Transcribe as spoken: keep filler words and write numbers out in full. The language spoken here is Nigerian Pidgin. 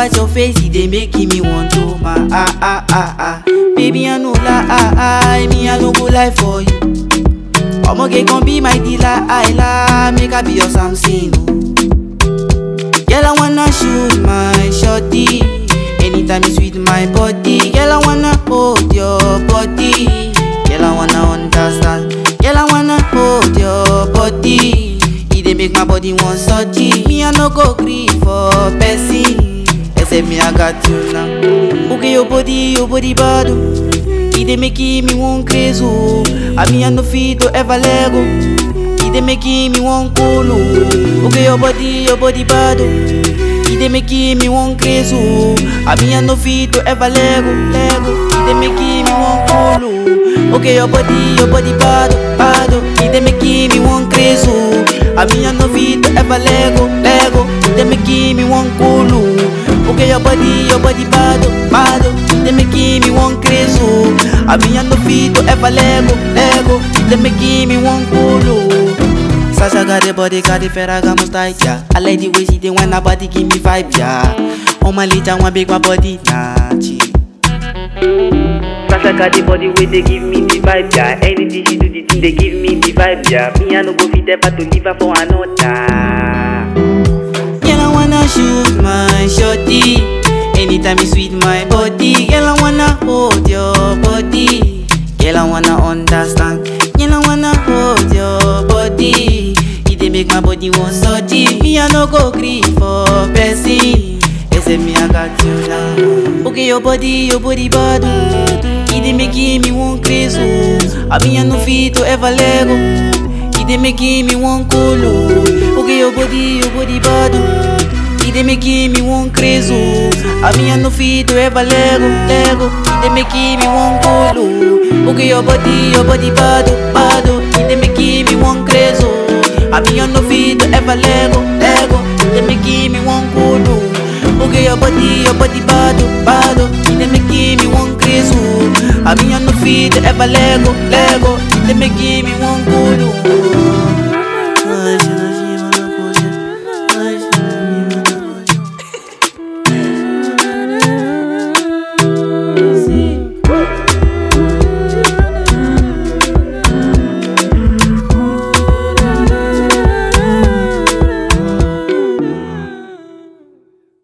at your face, it dey making me want to ma ah ah ah ah. Baby I know lie, ah ah, me I no go lie for you. Omoge gon be my dealer, I lie, make I be your Samson. Girl I wanna shoot my shorty, anytime you sweet my body. Girl I wanna hold your body, girl I wanna understand. Girl I wanna hold your body, it dey make my body want surgery. Me I no go gree for person, except me I got you now. Okay your body, your body bad, it dey make me want crazy. I mean I no fit to ever let go, it dey make me want cool. Okay your body, your body bad, it dey make me want crazy. I mean I no fit to ever let go, let go. It dey make me want cool. Okay your body, your body bad, bad, it dey make me want crazy. I mean I no fit to ever let go, let go. It dey make me want cool. Okay your body, your body bad, bad, it dey make me want crazy. I mean I no fit to ever let go, let go. It dey make me want cool. Sasha got the body, got the Ferragamo style, yeah. I like the way she dey when her body give me vibe, yeah. On my little one big my body, nah, G. Sasha got the body way they give me the vibe, yeah. Anything she do, the thing they give me the vibe, yeah. Me I no go fit ever to leave her for another. Girl I wanna shoot my shorty, anytime you sweet my body. Girl I wanna hold your body, girl I wanna understand. Girl I wanna hold your body, it dey make my body want surgery. Me I no go gree for person, except me I got you now. Okay your body, your body bad, it dey make me want crazy. I mean I no fit to ever let go, it dey make me want cool. Okay your body, your body bad, it dey make me want crazy. I mean I no fit to ever let go, let go. It dey make me want cool. Okay your body, your body bad, bad, it dey make me want crazy. I mean I no fit to ever let go, let go. It dey make me want cool. Okay your body, your body bad, bad, it dey make me want crazy. I mean I no fit to ever let go, let go. It dey make me want cool.